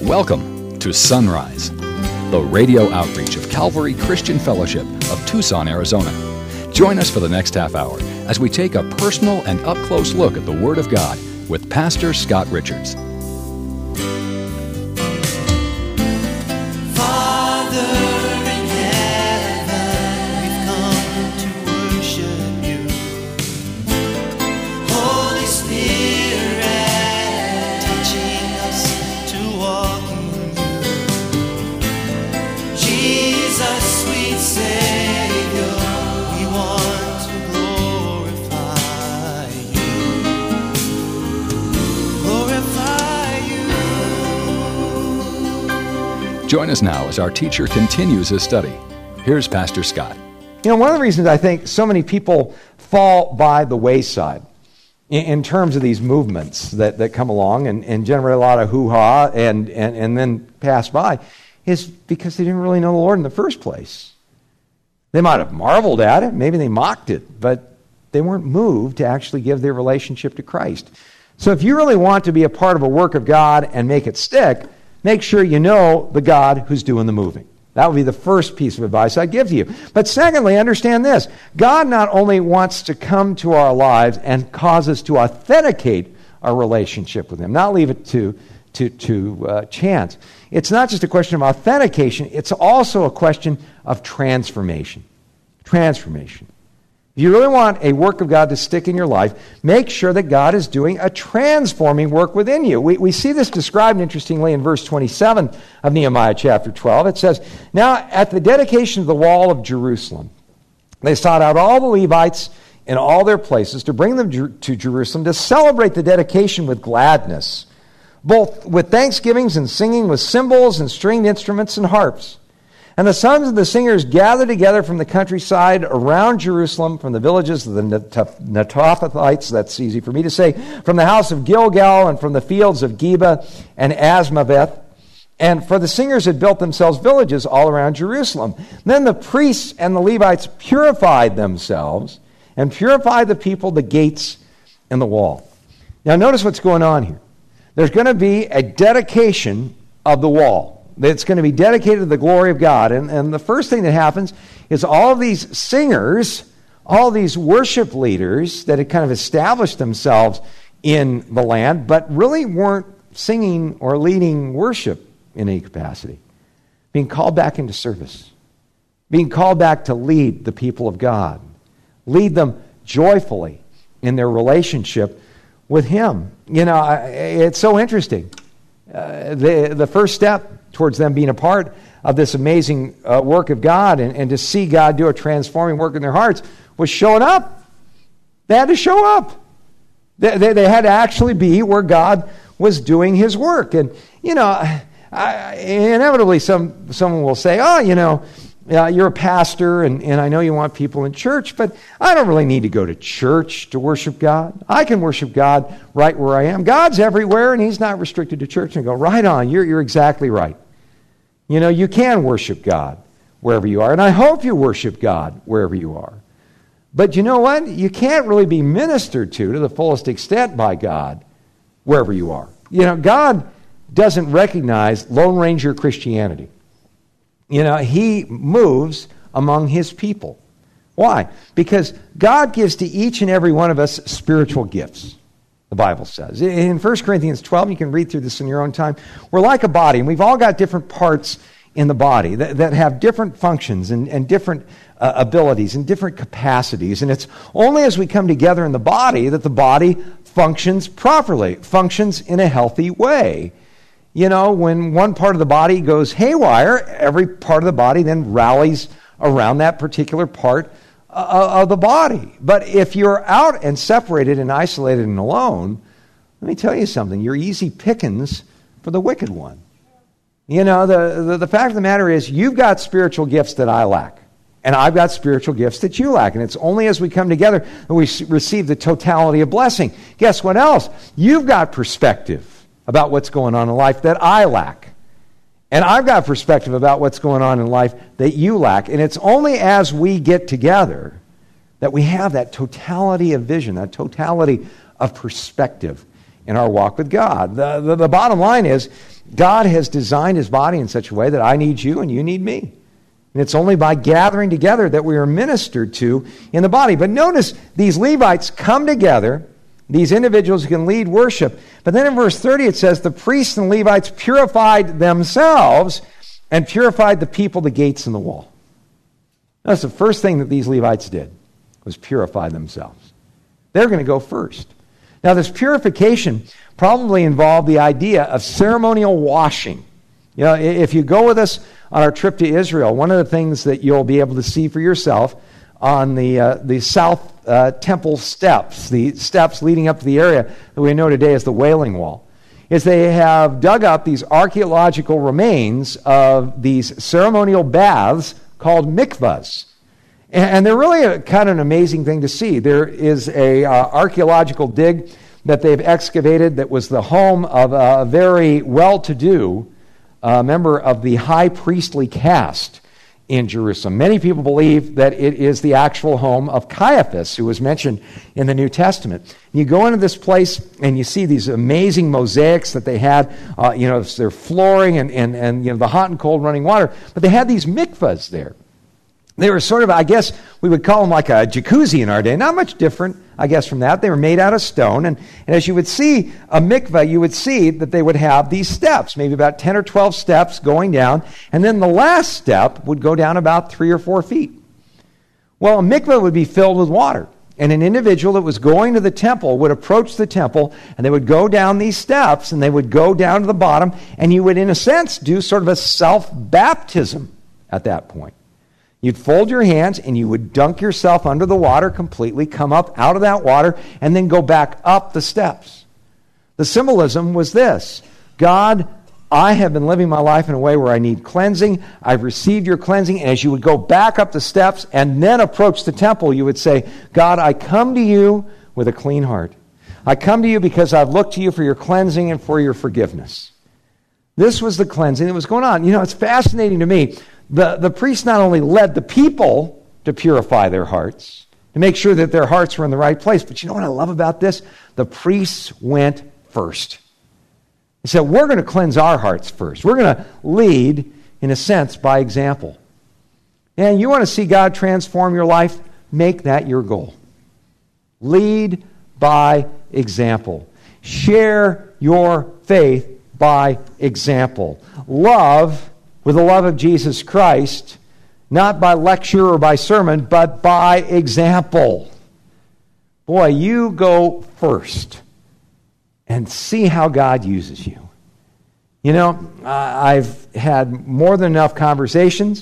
Welcome to Sunrise, the radio outreach of Calvary Christian Fellowship of Tucson, Arizona. Join us for the next half hour as we take a personal and up-close look at the Word of God with Pastor Scott Richards. Join us now as our teacher continues his study. Here's Pastor Scott. You know, one of the reasons I think so many people fall by the wayside in terms of these movements that come along and generate a lot of hoo-ha and then pass by is because they didn't really know the Lord in the first place. They might have marveled at it, maybe they mocked it, but they weren't moved to actually give their relationship to Christ. So if you really want to be a part of a work of God and make it stick, make sure you know the God who's doing the moving. That would be the first piece of advice I'd give to you. But secondly, understand this. God not only wants to come to our lives and cause us to authenticate our relationship with Him, not leave it to chance. It's not just a question of authentication, it's also a question of transformation. Transformation. If you really want a work of God to stick in your life, make sure that God is doing a transforming work within you. We see this described, interestingly, in verse 27 of Nehemiah chapter 12. It says, "Now at the dedication of the wall of Jerusalem, they sought out all the Levites in all their places to bring them to Jerusalem to celebrate the dedication with gladness, both with thanksgivings and singing with cymbals and stringed instruments and harps. And the sons of the singers gathered together from the countryside around Jerusalem, from the villages of the Netophathites, that's easy for me to say, from the house of Gilgal and from the fields of Geba and Asmaveth. And for the singers had built themselves villages all around Jerusalem. Then the priests and the Levites purified themselves and purified the people, the gates, and the wall." Now notice what's going on here. There's going to be a dedication of the wall. It's going to be dedicated to the glory of God. And the first thing that happens is all of these singers, all these worship leaders that had kind of established themselves in the land, but really weren't singing or leading worship in any capacity, being called back into service, being called back to lead the people of God, lead them joyfully in their relationship with Him. You know, it's so interesting. The first step towards them being a part of this amazing work of God and to see God do a transforming work in their hearts was showing up. They had to show up. They had to actually be where God was doing His work. And, you know, inevitably someone will say, oh, you know, you're a pastor and I know you want people in church, but I don't really need to go to church to worship God. I can worship God right where I am. God's everywhere and He's not restricted to church. And I go, right on, you're exactly right. You know, you can worship God wherever you are, and I hope you worship God wherever you are. But you know what? You can't really be ministered to the fullest extent by God wherever you are. You know, God doesn't recognize Lone Ranger Christianity. You know, He moves among His people. Why? Because God gives to each and every one of us spiritual gifts, the Bible says. In 1 Corinthians 12, you can read through this in your own time, we're like a body, and we've all got different parts in the body that have different functions and different abilities and different capacities. And it's only as we come together in the body that the body functions properly, functions in a healthy way. You know, when one part of the body goes haywire, every part of the body then rallies around that particular part of the body. But if you're out and separated and isolated and alone, let me tell you something, you're easy pickings for the wicked one. You know, the fact of the matter is you've got spiritual gifts that I lack. And I've got spiritual gifts that you lack. And it's only as we come together that we receive the totality of blessing. Guess what else? You've got perspective about what's going on in life that I lack. And I've got perspective about what's going on in life that you lack. And it's only as we get together that we have that totality of vision, that totality of perspective in our walk with God. The bottom line is, God has designed his body in such a way that I need you and you need me. And it's only by gathering together that we are ministered to in the body. But notice, these Levites come together, these individuals who can lead worship. But then in verse 30 it says, the priests and Levites purified themselves and purified the people, the gates, and the wall. That's the first thing that these Levites did, was purify themselves. They're going to go first. Now, this purification probably involved the idea of ceremonial washing. You know, if you go with us on our trip to Israel, one of the things that you'll be able to see for yourself on the south temple steps, the steps leading up to the area that we know today as the Wailing Wall, is they have dug up these archaeological remains of these ceremonial baths called mikvahs. And they're really kind of an amazing thing to see. There is a archaeological dig that they've excavated that was the home of a very well-to-do member of the high priestly caste in Jerusalem. Many people believe that it is the actual home of Caiaphas, who was mentioned in the New Testament. You go into this place and you see these amazing mosaics that they had, their flooring and the hot and cold running water, but they had these mikvahs there. They were sort of, I guess, we would call them like a jacuzzi in our day. Not much different, I guess, from that. They were made out of stone. And as you would see a mikvah, you would see that they would have these steps, maybe about 10 or 12 steps going down. And then the last step would go down about 3 or 4 feet. Well, a mikvah would be filled with water. And an individual that was going to the temple would approach the temple, and they would go down these steps, and they would go down to the bottom, and you would, in a sense, do sort of a self-baptism at that point. You'd fold your hands and you would dunk yourself under the water completely, come up out of that water, and then go back up the steps. The symbolism was this: God, I have been living my life in a way where I need cleansing. I've received your cleansing. And as you would go back up the steps and then approach the temple, you would say, God, I come to you with a clean heart. I come to you because I've looked to you for your cleansing and for your forgiveness. This was the cleansing that was going on. You know, it's fascinating to me. The priest not only led the people to purify their hearts, to make sure that their hearts were in the right place, but you know what I love about this? The priests went first. He said, we're going to cleanse our hearts first. We're going to lead, in a sense, by example. And you want to see God transform your life? Make that your goal. Lead by example. Share your faith by example. Love with the love of Jesus Christ, not by lecture or by sermon, but by example. Boy, you go first and see how God uses you. You know, I've had more than enough conversations,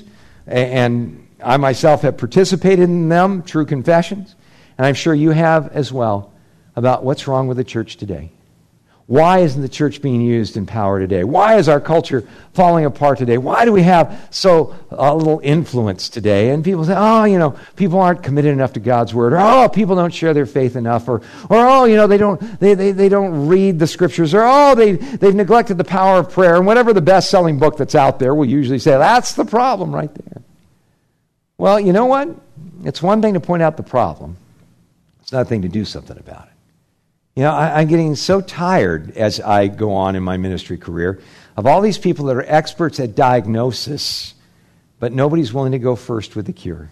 and I myself have participated in them, true confessions, and I'm sure you have as well, about what's wrong with the church today. Why isn't the church being used in power today? Why is our culture falling apart today? Why do we have so little influence today? And people say, people aren't committed enough to God's word, or people don't share their faith enough, or they don't read the scriptures, or they've neglected the power of prayer, and whatever the best-selling book that's out there will usually say, that's the problem right there. Well, you know what? It's one thing to point out the problem. It's another thing to do something about it. You know, I'm getting so tired as I go on in my ministry career of all these people that are experts at diagnosis, but nobody's willing to go first with the cure.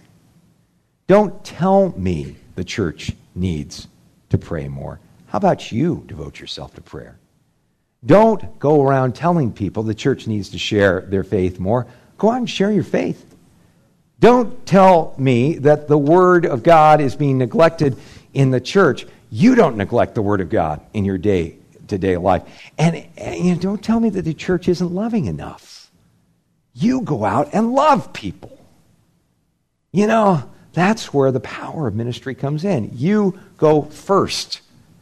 Don't tell me the church needs to pray more. How about you devote yourself to prayer? Don't go around telling people the church needs to share their faith more. Go out and share your faith. Don't tell me that the Word of God is being neglected in the church. You don't neglect the Word of God in your day-to-day life. And don't tell me that the church isn't loving enough. You go out and love people. You know, that's where the power of ministry comes in. You go first.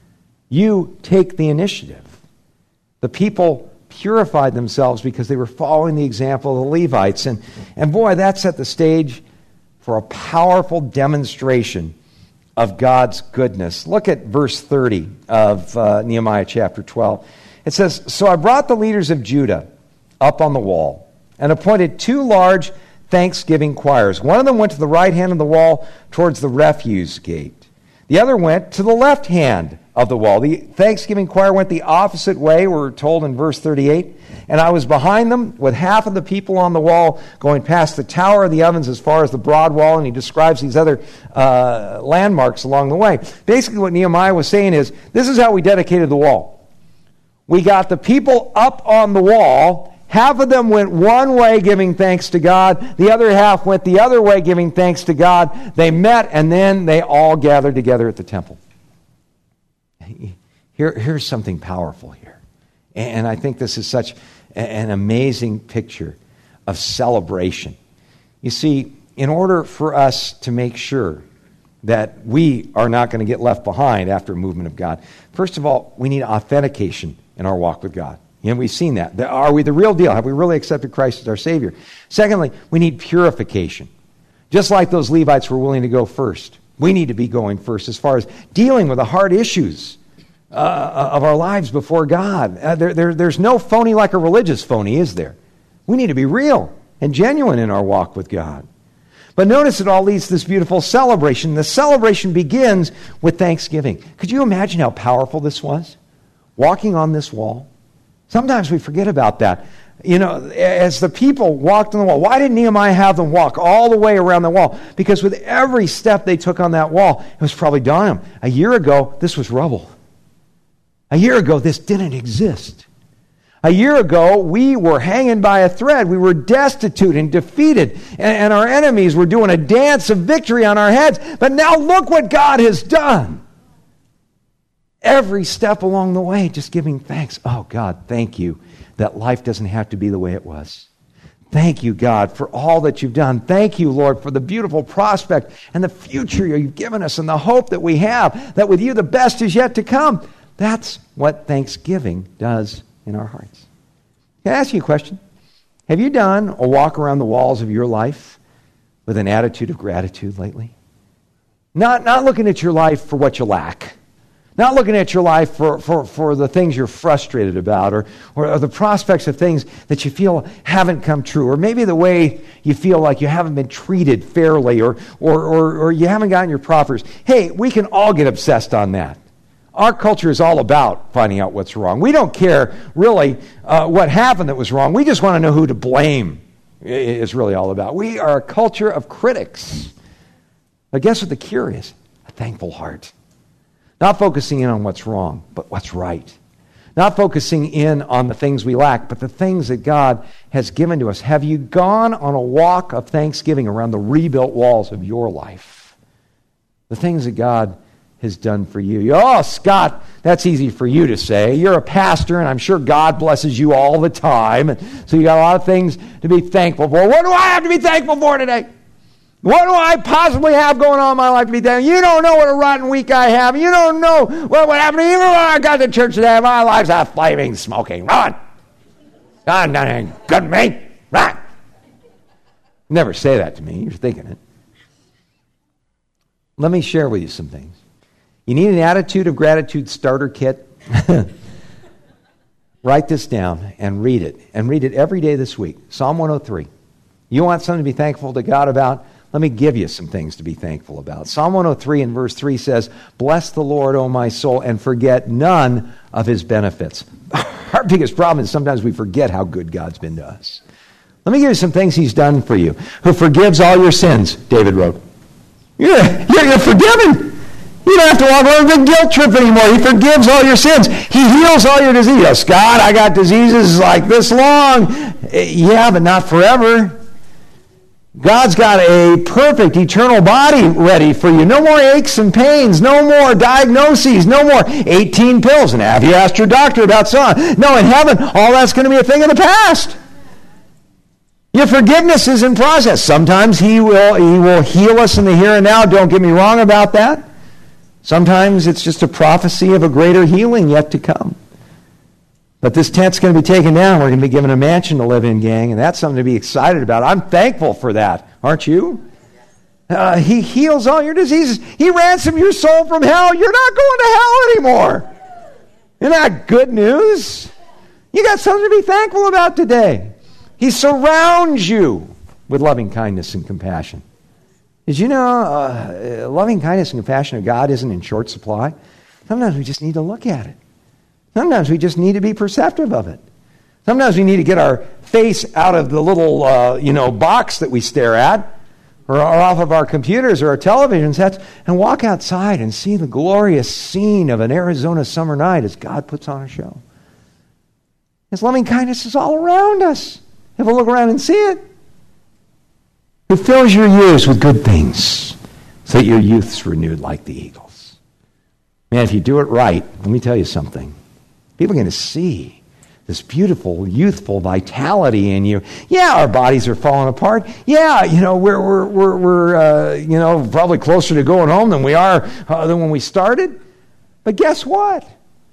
You take the initiative. The people purified themselves because they were following the example of the Levites. And boy, that set the stage for a powerful demonstration of God's goodness. Look at verse 30 of Nehemiah chapter 12. It says, So I brought the leaders of Judah up on the wall and appointed 2 large thanksgiving choirs. One of them went to the right hand of the wall towards the refuse gate. The other went to the left hand of the wall. The thanksgiving choir went the opposite way, we're told in verse 38. And I was behind them with half of the people on the wall going past the Tower of the Ovens as far as the broad wall, and he describes these other landmarks along the way. Basically what Nehemiah was saying is, this is how we dedicated the wall. We got the people up on the wall. Half of them went one way giving thanks to God. The other half went the other way giving thanks to God. They met, and then they all gathered together at the temple. Here's something powerful here. And I think this is such an amazing picture of celebration. You see, in order for us to make sure that we are not going to get left behind after a movement of God, first of all, we need authentication in our walk with God. And we've seen that. Are we the real deal? Have we really accepted Christ as our Savior? Secondly, we need purification. Just like those Levites were willing to go first, we need to be going first as far as dealing with the hard issues of our lives before God. There's no phony like a religious phony, is there? We need to be real and genuine in our walk with God. But notice it all leads to this beautiful celebration. The celebration begins with thanksgiving. Could you imagine how powerful this was? Walking on this wall. Sometimes we forget about that. You know, as the people walked on the wall, why did Nehemiah have them walk all the way around the wall? Because with every step they took on that wall, it was probably dawning them. A year ago, this was rubble. A year ago, this didn't exist. A year ago, we were hanging by a thread. We were destitute and defeated, and our enemies were doing a dance of victory on our heads. But now look what God has done. Every step along the way, just giving thanks. Oh, God, thank you that life doesn't have to be the way it was. Thank you, God, for all that you've done. Thank you, Lord, for the beautiful prospect and the future you've given us and the hope that we have, that with you the best is yet to come. That's what thanksgiving does in our hearts. Can I ask you a question? Have you done a walk around the walls of your life with an attitude of gratitude lately? Not looking at your life for what you lack. Not looking at your life for the things you're frustrated about or the prospects of things that you feel haven't come true, or maybe the way you feel like you haven't been treated fairly or you haven't gotten your propers. Hey, we can all get obsessed on that. Our culture is all about finding out what's wrong. We don't care really what happened that was wrong. We just want to know who to blame is really all about. We are a culture of critics. But guess what the cure is? A thankful heart. Not focusing in on what's wrong, but what's right. Not focusing in on the things we lack, but the things that God has given to us. Have you gone on a walk of thanksgiving around the rebuilt walls of your life? The things that God has done for you. Oh, Scott, that's easy for you to say. You're a pastor, and I'm sure God blesses you all the time. So you got a lot of things to be thankful for. What do I have to be thankful for today? What do I possibly have going on in my life to be thankful? You don't know what a rotten week I have. You don't know what happened to me. Even when I got to church today, my life's a flaming, smoking ruin. God done ain't good to me. Right. Never say that to me. You're thinking it. Let me share with you some things. You need an attitude of gratitude starter kit. Write this down and read it. And read it every day this week. Psalm 103. You want something to be thankful to God about? Let me give you some things to be thankful about. Psalm 103 and verse 3 says, "Bless the Lord, O my soul, and forget none of his benefits." Our biggest problem is sometimes we forget how good God's been to us. Let me give you some things he's done for you. Who forgives all your sins, David wrote. You're forgiven. You don't have to walk around with a guilt trip anymore. He forgives all your sins. He heals all your diseases. Oh, Scott, I got diseases like this long. Yeah, but not forever. God's got a perfect eternal body ready for you. No more aches and pains. No more diagnoses. No more 18 pills. And have you asked your doctor about so on? No, in heaven, all that's going to be a thing of the past. Your forgiveness is in process. Sometimes he will heal us in the here and now. Don't get me wrong about that. Sometimes it's just a prophecy of a greater healing yet to come. But this tent's going to be taken down. We're going to be given a mansion to live in, gang, and that's something to be excited about. I'm thankful for that. Aren't you? He heals all your diseases. He ransomed your soul from hell. You're not going to hell anymore. Isn't that good news? You got something to be thankful about today. He surrounds you with loving kindness and compassion. Did you know loving kindness and compassion of God isn't in short supply? Sometimes we just need to look at it. Sometimes we just need to be perceptive of it. Sometimes we need to get our face out of the little, box that we stare at, or off of our computers or our television sets, and walk outside and see the glorious scene of an Arizona summer night as God puts on a show. His loving kindness is all around us. Have a look around and see it. Who fills your years with good things, so that your youth's renewed like the eagles. Man, if you do it right, let me tell you something. People are going to see this beautiful, youthful vitality in you. Yeah, our bodies are falling apart. Yeah, we're probably closer to going home than we are than when we started. But guess what?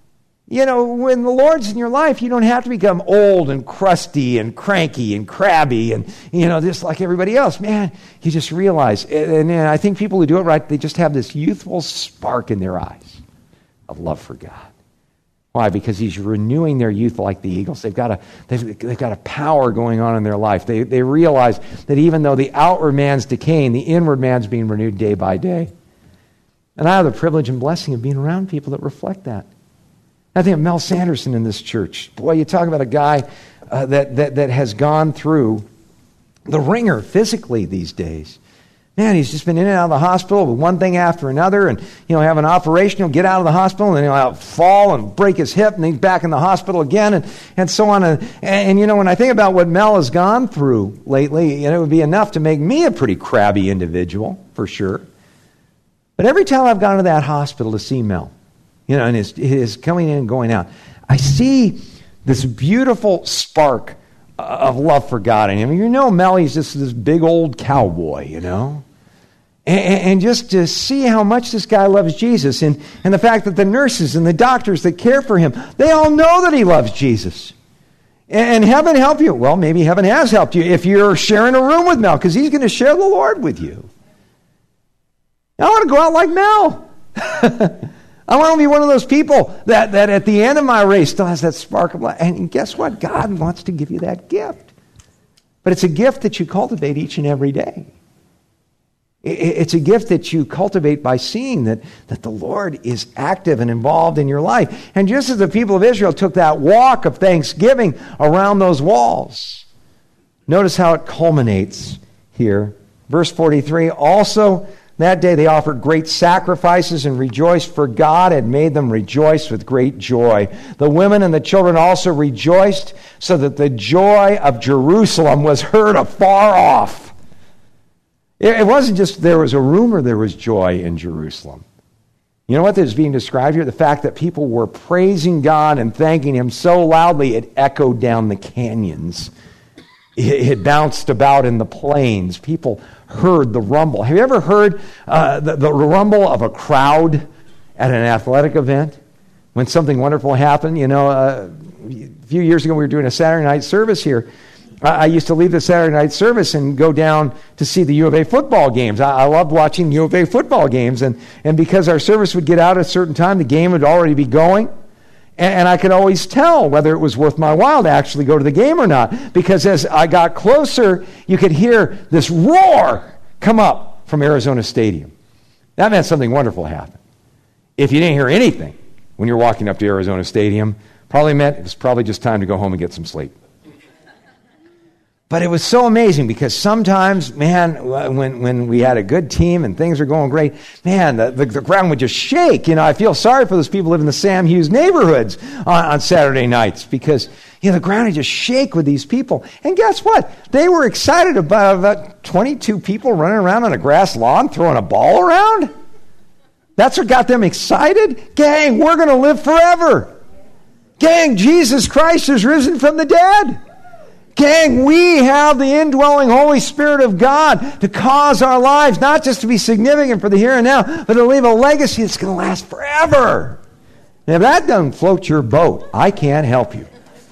When the Lord's in your life, you don't have to become old and crusty and cranky and crabby and, just like everybody else. Man, you just realize, and I think people who do it right, they just have this youthful spark in their eyes of love for God. Why? Because He's renewing their youth like the eagles. They've got a power going on in their life. They realize that even though the outward man's decaying, the inward man's being renewed day by day. And I have the privilege and blessing of being around people that reflect that. I think of Mel Sanderson in this church. Boy, you talk about a guy that has gone through the ringer physically these days. Man, he's just been in and out of the hospital with one thing after another, and have an operation, he'll get out of the hospital, and then he'll fall and break his hip, and he's back in the hospital again, and so on. And when I think about what Mel has gone through lately, it would be enough to make me a pretty crabby individual, for sure. But every time I've gone to that hospital to see Mel, and his coming in and going out, I see this beautiful spark of love for God in him. Mel, he's just this big old cowboy, And just to see how much this guy loves Jesus, and the fact that the nurses and the doctors that care for him, they all know that he loves Jesus. And heaven help you. Well, maybe heaven has helped you if you're sharing a room with Mel, because he's going to share the Lord with you. I want to go out like Mel. I want to be one of those people that at the end of my race still has that spark of life. And guess what? God wants to give you that gift. But it's a gift that you cultivate each and every day. It's a gift that you cultivate by seeing that the Lord is active and involved in your life. And just as the people of Israel took that walk of thanksgiving around those walls, notice how it culminates here. Verse 43, also that day they offered great sacrifices and rejoiced, for God had made them rejoice with great joy. The women and the children also rejoiced, so that the joy of Jerusalem was heard afar off. It wasn't just there was a rumor there was joy in Jerusalem. You know what is being described here? The fact that people were praising God and thanking Him so loudly it echoed down the canyons. It bounced about in the plains. People heard the rumble. Have you ever heard the rumble of a crowd at an athletic event when something wonderful happened? A few years ago we were doing a Saturday night service here. I used to leave the Saturday night service and go down to see the U of A football games. I loved watching U of A football games, and because our service would get out at a certain time, the game would already be going. And I could always tell whether it was worth my while to actually go to the game or not. Because as I got closer, you could hear this roar come up from Arizona Stadium. That meant something wonderful happened. If you didn't hear anything when you're walking up to Arizona Stadium, probably meant it was probably just time to go home and get some sleep. But it was so amazing because sometimes, man, when we had a good team and things were going great, man, the ground would just shake. I feel sorry for those people who live in the Sam Hughes neighborhoods on Saturday nights because, the ground would just shake with these people. And guess what? They were excited about 22 people running around on a grass lawn throwing a ball around. That's what got them excited. Gang, we're going to live forever. Gang, Jesus Christ is risen from the dead. Gang, we have the indwelling Holy Spirit of God to cause our lives not just to be significant for the here and now, but to leave a legacy that's going to last forever. And if that doesn't float your boat, I can't help you.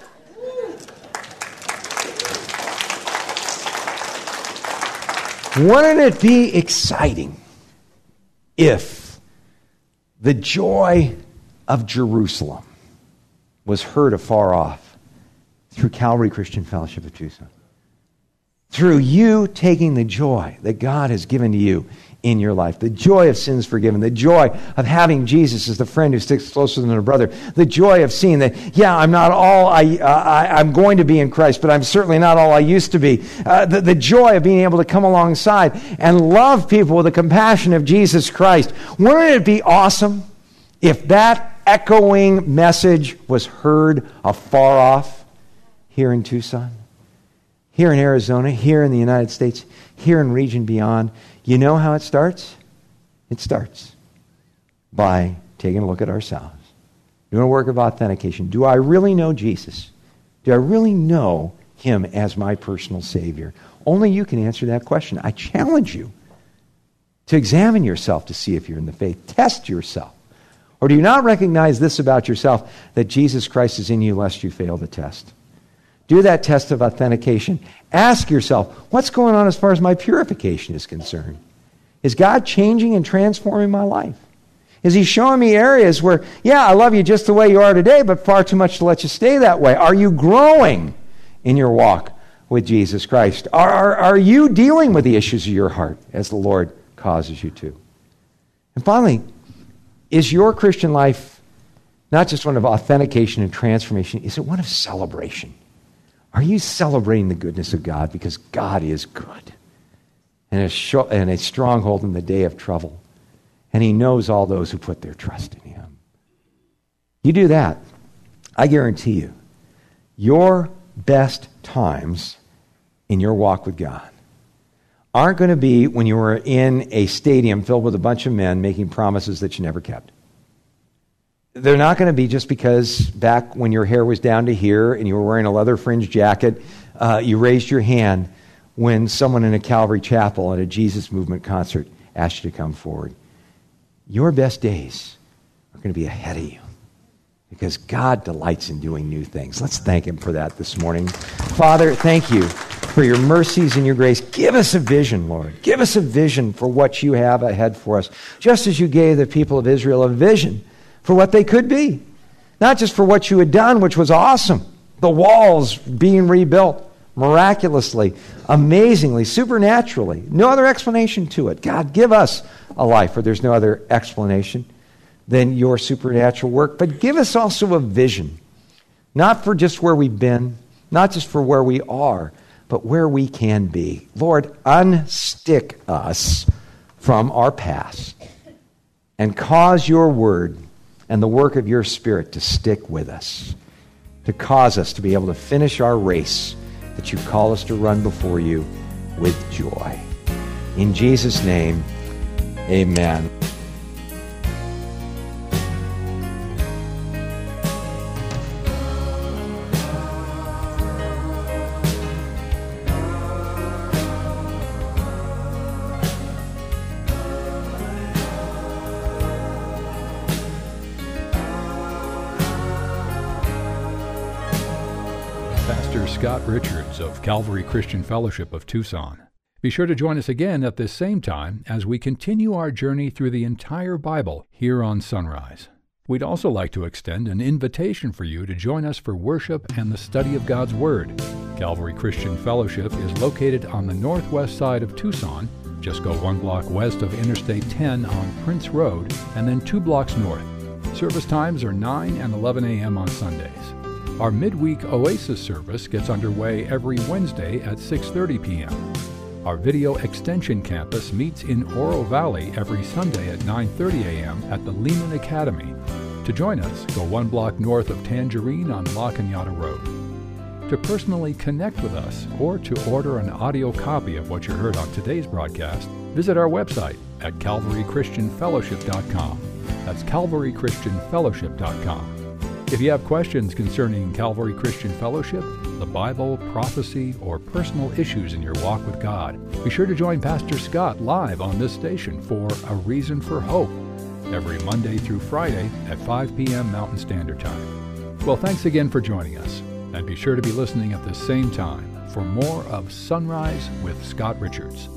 Wouldn't it be exciting if the joy of Jerusalem was heard afar off through Calvary Christian Fellowship of Tucson? Through you taking the joy that God has given to you in your life. The joy of sins forgiven. The joy of having Jesus as the friend who sticks closer than a brother. The joy of seeing that, yeah, I'm not all I'm going to be in Christ, but I'm certainly not all I used to be. The joy of being able to come alongside and love people with the compassion of Jesus Christ. Wouldn't it be awesome if that echoing message was heard afar off here in Tucson, here in Arizona, here in the United States, here in region beyond? You know how it starts? It starts by taking a look at ourselves, doing a work of authentication. Do I really know Jesus? Do I really know him as my personal Savior? Only you can answer that question. I challenge you to examine yourself to see if you're in the faith. Test yourself. Or do you not recognize this about yourself, that Jesus Christ is in you lest you fail the test? Do that test of authentication. Ask yourself, what's going on as far as my purification is concerned? Is God changing and transforming my life? Is he showing me areas where, yeah, I love you just the way you are today, but far too much to let you stay that way? Are you growing in your walk with Jesus Christ? Are you dealing with the issues of your heart as the Lord causes you to? And finally, is your Christian life not just one of authentication and transformation, is it one of celebration? Are you celebrating the goodness of God because God is good and a stronghold in the day of trouble, and he knows all those who put their trust in him? You do that, I guarantee you, your best times in your walk with God aren't going to be when you were in a stadium filled with a bunch of men making promises that you never kept. They're not going to be just because back when your hair was down to here and you were wearing a leather fringe jacket, you raised your hand when someone in a Calvary Chapel at a Jesus Movement concert asked you to come forward. Your best days are going to be ahead of you because God delights in doing new things. Let's thank him for that this morning. Father, thank you for your mercies and your grace. Give us a vision, Lord. Give us a vision for what you have ahead for us, just as you gave the people of Israel a vision for what they could be. Not just for what you had done, which was awesome. The walls being rebuilt miraculously, amazingly, supernaturally. No other explanation to it. God, give us a life where there's no other explanation than your supernatural work. But give us also a vision, not for just where we've been, not just for where we are, but where we can be. Lord, unstick us from our past and cause your word and the work of your Spirit to stick with us, to cause us to be able to finish our race that you call us to run before you with joy. In Jesus' name, amen. Scott Richards of Calvary Christian Fellowship of Tucson. Be sure to join us again at this same time as we continue our journey through the entire Bible here on Sunrise. We'd also like to extend an invitation for you to join us for worship and the study of God's Word. Calvary Christian Fellowship is located on the northwest side of Tucson. Just go 1 block west of Interstate 10 on Prince Road and then 2 blocks north. Service times are 9 and 11 a.m. on Sundays. Our midweek Oasis service gets underway every Wednesday at 6:30 p.m. Our Video Extension Campus meets in Oro Valley every Sunday at 9:30 a.m. at the Lehman Academy. To join us, go 1 block north of Tangerine on La Cañada Road. To personally connect with us or to order an audio copy of what you heard on today's broadcast, visit our website at calvarychristianfellowship.com. That's calvarychristianfellowship.com. If you have questions concerning Calvary Christian Fellowship, the Bible, prophecy, or personal issues in your walk with God, be sure to join Pastor Scott live on this station for A Reason for Hope every Monday through Friday at 5 p.m. Mountain Standard Time. Well, thanks again for joining us, and be sure to be listening at the same time for more of Sunrise with Scott Richards.